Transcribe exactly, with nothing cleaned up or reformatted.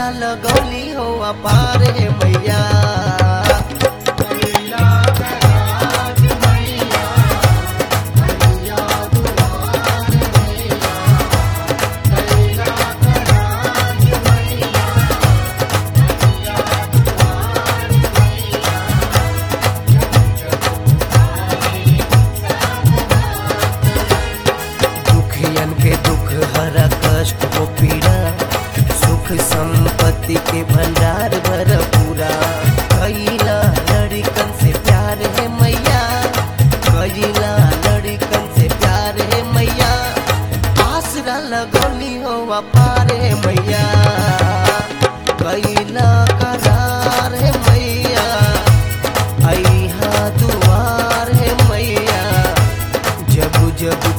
आसरा लगौली हो अपार हे मैया। के दुख हरा कष्ट हो पीड़ा, सुख संपत्ति के भंडार भर पूरा। कैला लड़कन से प्यार है मैया, कैला लड़कन से प्यार है मैया। आसरा लगौली हो अपार है मैया, कैला करार है मैया। अइहा दुआर है मैया, जब जब